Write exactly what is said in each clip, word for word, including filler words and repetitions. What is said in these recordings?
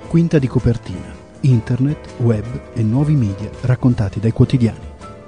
Quinta di copertina, internet, web e nuovi media raccontati dai quotidiani.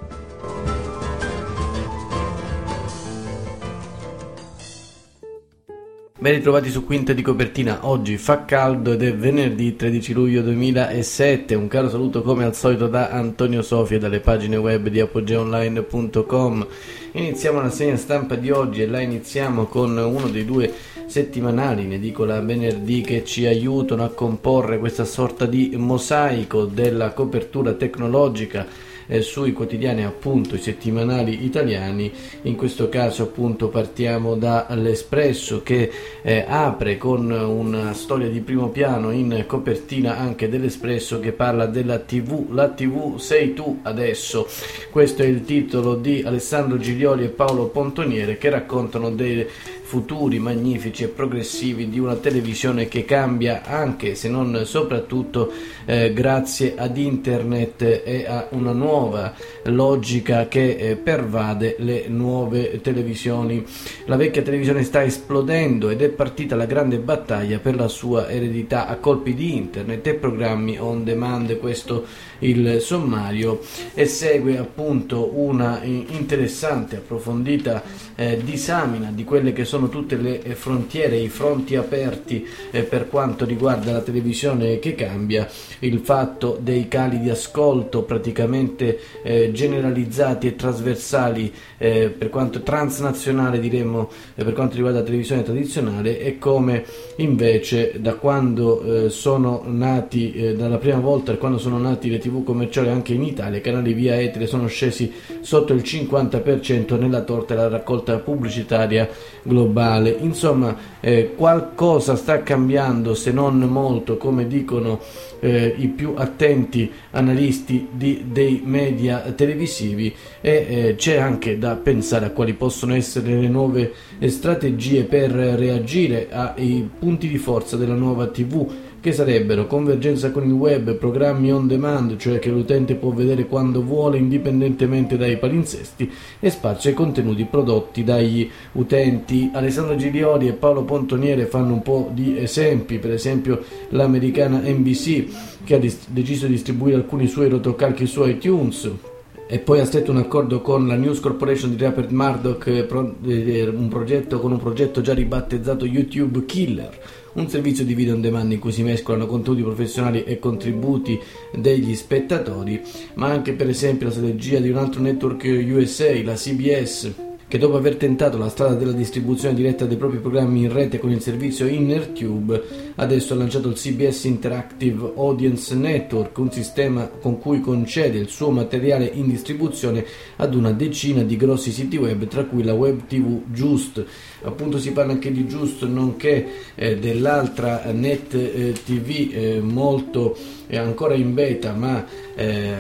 Ben ritrovati su Quinta di copertina. Oggi fa caldo ed è venerdì tredici luglio duemilasette. Un caro saluto come al solito da Antonio Sofia dalle pagine web di apogeo online punto com. Iniziamo la rassegna stampa di oggi e la iniziamo con uno dei due settimanali in edicola venerdì che ci aiutano a comporre questa sorta di mosaico della copertura tecnologica Eh, sui quotidiani, appunto i settimanali italiani. In questo caso appunto partiamo dall'Espresso che eh, apre con una storia di primo piano in copertina anche dell'Espresso che parla della tivù. La tivù sei tu adesso, questo è il titolo di Alessandro Giglioli e Paolo Pontoniere, che raccontano dei futuri magnifici e progressivi di una televisione che cambia anche se non soprattutto eh, grazie ad internet e a una nuova logica che eh, pervade le nuove televisioni. La vecchia televisione sta esplodendo ed è partita la grande battaglia per la sua eredità a colpi di internet e programmi on demand. Questo il sommario, e segue appunto una interessante approfondita eh, disamina di quelle che sono tutte le frontiere, i fronti aperti eh, per quanto riguarda la televisione che cambia, il fatto dei cali di ascolto praticamente eh, generalizzati e trasversali eh, per quanto transnazionale diremmo eh, per quanto riguarda la televisione tradizionale, e come invece da quando eh, sono nati eh, dalla prima volta, quando sono nati le tv commerciali anche in Italia, i canali via etere sono scesi sotto il cinquanta per cento nella torta della raccolta pubblicitaria globale. Insomma eh, qualcosa sta cambiando, se non molto, come dicono eh, i più attenti analisti di, dei media televisivi, e eh, c'è anche da pensare a quali possono essere le nuove eh, strategie per reagire ai punti di forza della nuova tivù, che sarebbero convergenza con il web, programmi on demand, cioè che l'utente può vedere quando vuole indipendentemente dai palinsesti, e spazio ai contenuti prodotti dagli utenti. Alessandro Giglioli e Paolo Pontoniere fanno un po' di esempi, per esempio l'americana N B C che ha dis- deciso di distribuire alcuni suoi rotocalchi su iTunes, e poi ha stretto un accordo con la News Corporation di Rupert Murdoch, eh, pro- eh, un progetto, con un progetto già ribattezzato YouTube Killer, un servizio di video on demand in cui si mescolano contenuti professionali e contributi degli spettatori, ma anche per esempio la strategia di un altro network U S A, la C B S, che dopo aver tentato la strada della distribuzione diretta dei propri programmi in rete con il servizio InnerTube, adesso ha lanciato il C B S Interactive Audience Network, un sistema con cui concede il suo materiale in distribuzione ad una decina di grossi siti web, tra cui la web tivù Just. Appunto si parla anche di Just, nonché eh, dell'altra Net eh, T V eh, molto eh, ancora in beta, ma eh,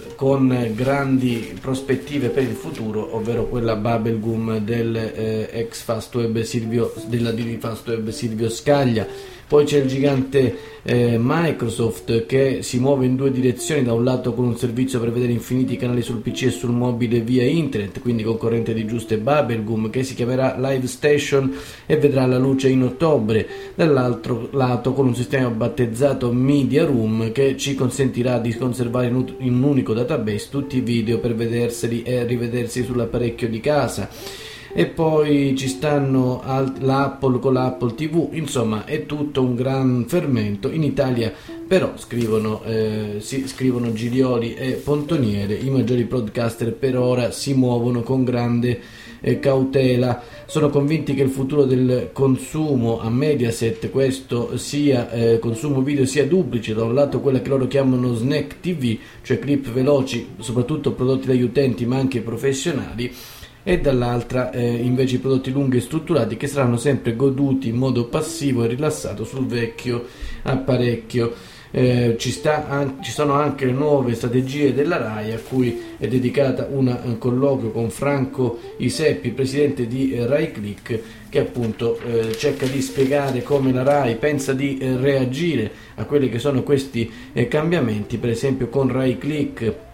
con grandi prospettive per il futuro, ovvero quella Bubblegum del eh, ex Fastweb Silvio, della di Fastweb Silvio Scaglia. Poi c'è il gigante eh, Microsoft che si muove in due direzioni: da un lato con un servizio per vedere infiniti canali sul P C e sul mobile via internet, quindi concorrente di Just e Bubblegum, che si chiamerà Live Station e vedrà la luce in ottobre; dall'altro lato con un sistema battezzato Media Room che ci consentirà di conservare in un unico database tutti i video per vederseli e rivedersi sull'apparecchio di casa. E poi ci stanno l'Apple con l'Apple tivù. Insomma è tutto un gran fermento. In Italia però scrivono, eh, si, scrivono Giglioli e Pontoniere, i maggiori broadcaster per ora si muovono con grande eh, cautela. Sono convinti che il futuro del consumo a Mediaset, questo sia eh, consumo video, sia duplice: da un lato quella che loro chiamano snack tivù, cioè clip veloci soprattutto prodotti dagli utenti ma anche professionali, e dall'altra eh, invece i prodotti lunghi e strutturati che saranno sempre goduti in modo passivo e rilassato sul vecchio apparecchio. Eh, ci, sta an- ci sono anche le nuove strategie della RAI, a cui è dedicata una, un colloquio con Franco Iseppi, presidente di eh, RAI Click, che appunto eh, cerca di spiegare come la RAI pensa di eh, reagire a quelli che sono questi eh, cambiamenti. Per esempio con RAI Click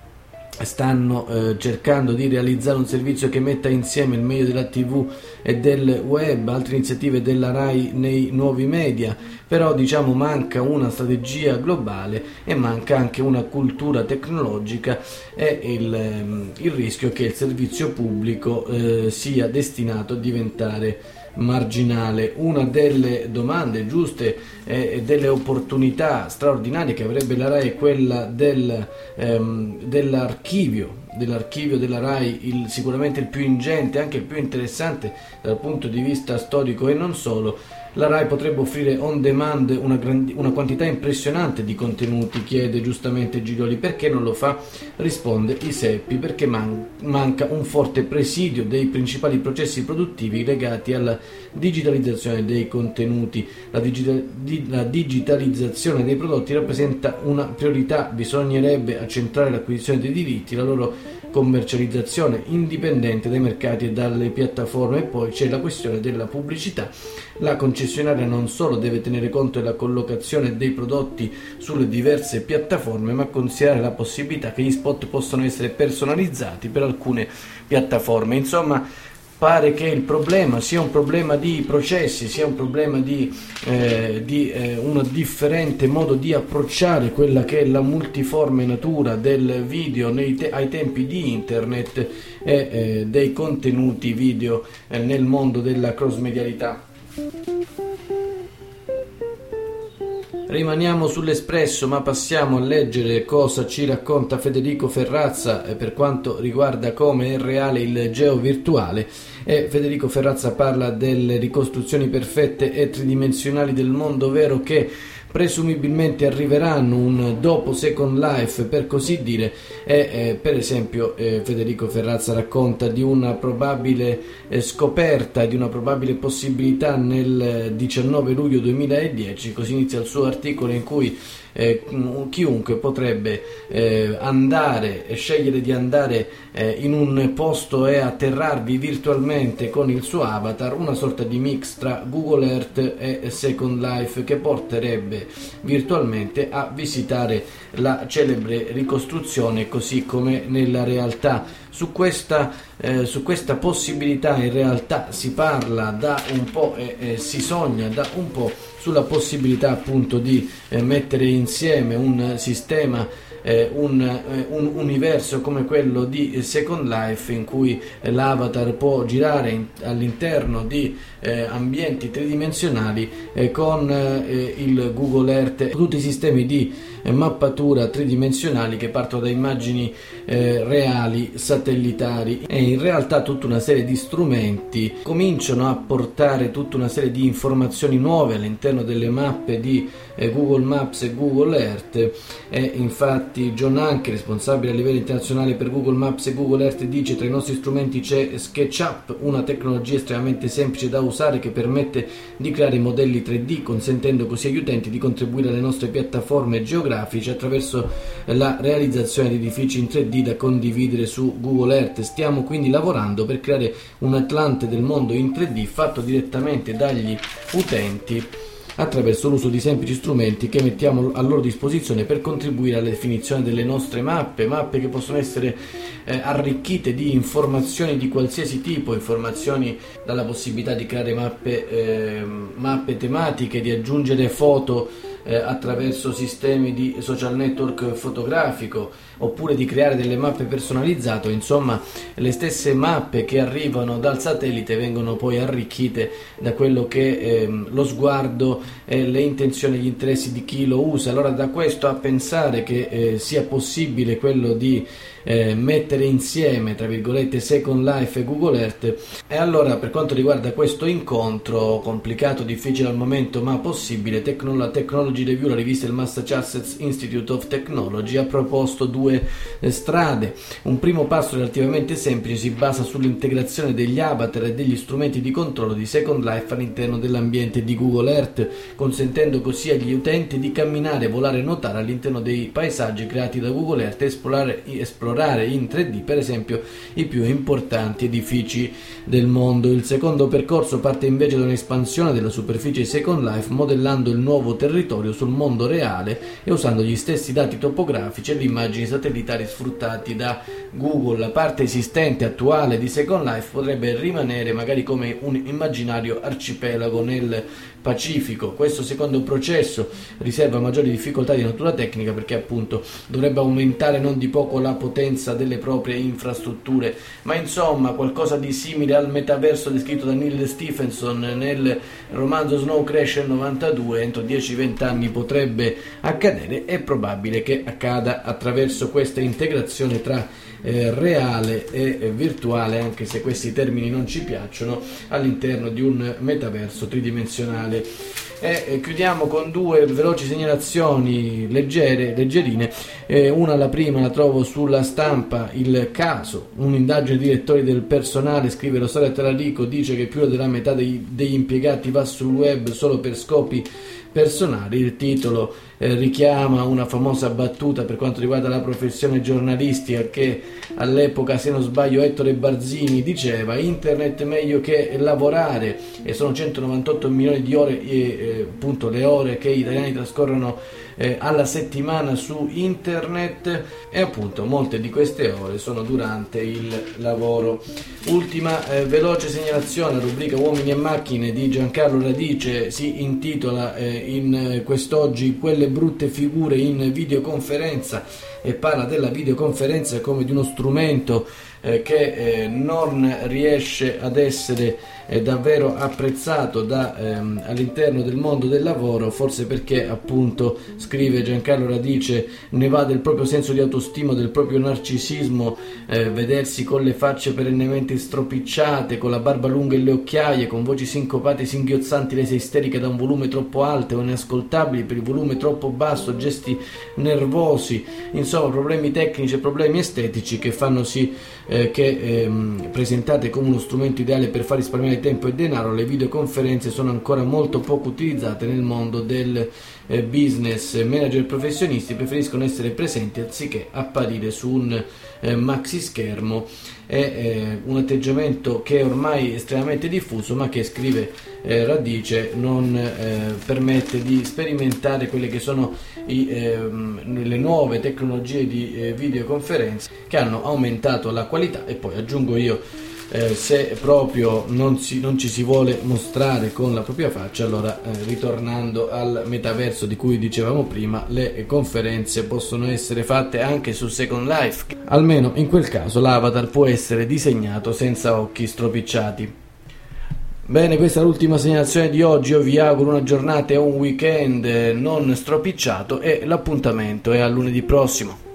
stanno eh, cercando di realizzare un servizio che metta insieme il meglio della tivù e del web, altre iniziative della RAI nei nuovi media, però diciamo manca una strategia globale e manca anche una cultura tecnologica e il, ehm, il rischio che il servizio pubblico eh, sia destinato a diventare marginale. Una delle domande giuste e eh, delle opportunità straordinarie che avrebbe la RAI è quella del, ehm, dell'archivio dell'archivio della RAI, il, sicuramente il più ingente, anche il più interessante dal punto di vista storico e non solo. La RAI potrebbe offrire on demand una, grandi, una quantità impressionante di contenuti, chiede giustamente Girioli. Perché non lo fa? Risponde Iseppi, perché man- manca un forte presidio dei principali processi produttivi legati alla digitalizzazione dei contenuti. La, digita- di- la digitalizzazione dei prodotti rappresenta una priorità, bisognerebbe accentrare l'acquisizione dei diritti, la loro commercializzazione indipendente dai mercati e dalle piattaforme. E poi c'è la questione della pubblicità. La concessionaria non solo deve tenere conto della collocazione dei prodotti sulle diverse piattaforme, ma considerare la possibilità che gli spot possano essere personalizzati per alcune piattaforme. Insomma, pare che il problema sia un problema di processi, sia un problema di, eh, di eh, un differente modo di approcciare quella che è la multiforme natura del video nei te- ai tempi di internet e eh, dei contenuti video eh, nel mondo della cross-medialità. Rimaniamo sull'Espresso, ma passiamo a leggere cosa ci racconta Federico Ferrazza eh, per quanto riguarda come è reale il geo-virtuale. E Federico Ferrazza parla delle ricostruzioni perfette e tridimensionali del mondo vero che presumibilmente arriveranno, un dopo Second Life per così dire. E eh, per esempio eh, Federico Ferrazza racconta di una probabile eh, scoperta, di una probabile possibilità nel diciannove luglio duemiladieci, così inizia il suo articolo in cui Eh, chiunque potrebbe eh, andare e scegliere di andare eh, in un posto e atterrarvi virtualmente con il suo avatar, una sorta di mix tra Google Earth e Second Life che porterebbe virtualmente a visitare la celebre ricostruzione così come nella realtà. Su questa, eh, su questa possibilità in realtà si parla da un po' e eh, si sogna da un po' sulla possibilità appunto di eh, mettere insieme un sistema, eh, un, eh, un universo come quello di Second Life in cui eh, l'avatar può girare in, all'interno di eh, ambienti tridimensionali eh, con eh, il Google Earth, tutti i sistemi di eh, mappatura tridimensionali che partono da immagini eh, reali satellitari, e in realtà tutta una serie di strumenti cominciano a portare tutta una serie di informazioni nuove all'interno delle mappe di eh, Google Maps e Google Earth. E infatti John Hanke, responsabile a livello internazionale per Google Maps e Google Earth, dice: tra i nostri strumenti c'è SketchUp, una tecnologia estremamente semplice da usare che permette di creare modelli tre D, consentendo così agli utenti di contribuire alle nostre piattaforme geografiche attraverso la realizzazione di edifici in tre D da condividere su Google Earth. Stiamo quindi lavorando per creare un Atlante del mondo in tre D fatto direttamente dagli utenti attraverso l'uso di semplici strumenti che mettiamo a loro disposizione per contribuire alla definizione delle nostre mappe, mappe che possono essere eh, arricchite di informazioni di qualsiasi tipo, informazioni dalla possibilità di creare mappe, eh, mappe tematiche, di aggiungere foto eh, attraverso sistemi di social network fotografico, oppure di creare delle mappe personalizzate. Insomma, le stesse mappe che arrivano dal satellite vengono poi arricchite da quello che è ehm, lo sguardo e le intenzioni e gli interessi di chi lo usa. Allora, da questo a pensare che eh, sia possibile quello di eh, mettere insieme, tra virgolette, Second Life e Google Earth. E allora, per quanto riguarda questo incontro complicato, difficile al momento ma possibile, Tecno- la Technology Review, la rivista del Massachusetts Institute of Technology, ha proposto due eh, strade. Un primo passo relativamente semplice si basa sull'integrazione degli avatar e degli strumenti di controllo di Second Life all'interno dell'ambiente di Google Earth, consentendo così agli utenti di camminare, volare e nuotare all'interno dei paesaggi creati da Google Earth e esplorare, esplorare in tre D, per esempio, i più importanti edifici del mondo. Il secondo percorso parte invece da un'espansione della superficie Second Life, modellando il nuovo territorio territorio sul mondo reale e usando gli stessi dati topografici e le immagini satellitari sfruttati da Google. La parte esistente attuale di Second Life potrebbe rimanere magari come un immaginario arcipelago nel Pacifico. Questo secondo processo riserva maggiori difficoltà di natura tecnica, perché appunto dovrebbe aumentare non di poco la potenza delle proprie infrastrutture, ma insomma qualcosa di simile al metaverso descritto da Neil Stephenson nel romanzo Snow Crash del novantadue entro dieci venti anni potrebbe accadere. È probabile che accada attraverso questa integrazione tra eh, reale e eh, virtuale, anche se questi termini non ci piacciono, all'interno di un metaverso tridimensionale. E eh, chiudiamo con due veloci segnalazioni leggere, leggerine. Eh, una, la prima, la trovo sulla Stampa. Il caso, un'indagine di direttori del personale, scrive Rosario Talarico, dice che più della metà dei, degli impiegati va sul web solo per scopi personali. Il titolo eh, richiama una famosa battuta per quanto riguarda la professione giornalistica, che all'epoca, se non sbaglio, Ettore Barzini diceva: internet meglio che lavorare, e sono centonovantotto milioni di ore, e, eh, appunto le ore che gli italiani trascorrono eh, alla settimana su internet, e appunto molte di queste ore sono durante il lavoro. Ultima eh, veloce segnalazione, la rubrica Uomini e Macchine di Giancarlo Radice si intitola eh, in quest'oggi Quelle brutte figure in videoconferenza, e parla della videoconferenza come di uno strumento eh, che eh, non riesce ad essere eh, davvero apprezzato da, ehm, all'interno del mondo del lavoro, forse perché appunto, scrive Giancarlo Radice, ne va del proprio senso di autostima, del proprio narcisismo, eh, vedersi con le facce perennemente stropicciate, con la barba lunga e le occhiaie, con voci sincopate e singhiozzanti rese isteriche da un volume troppo alto o inascoltabili per il volume troppo basso, gesti nervosi, insomma problemi tecnici e problemi estetici che fanno sì eh, che ehm, presentate come uno strumento ideale per far risparmiare tempo e denaro, le videoconferenze sono ancora molto poco utilizzate nel mondo del eh, business. Manager professionisti preferiscono essere presenti anziché apparire su un eh, maxi schermo. È eh, un atteggiamento che è ormai estremamente diffuso, ma che, scrive eh, Radice, non eh, permette di sperimentare quelle che sono i, eh, le nuove tecnologie di eh, videoconferenze, che hanno aumentato la qualità. E poi aggiungo io, Eh, se proprio non, si, non ci si vuole mostrare con la propria faccia, allora eh, ritornando al metaverso di cui dicevamo prima, le conferenze possono essere fatte anche su Second Life, almeno in quel caso l'avatar può essere disegnato senza occhi stropicciati. Bene, questa è l'ultima segnalazione di oggi. Io vi auguro una giornata e un weekend non stropicciato, e l'appuntamento è a lunedì prossimo.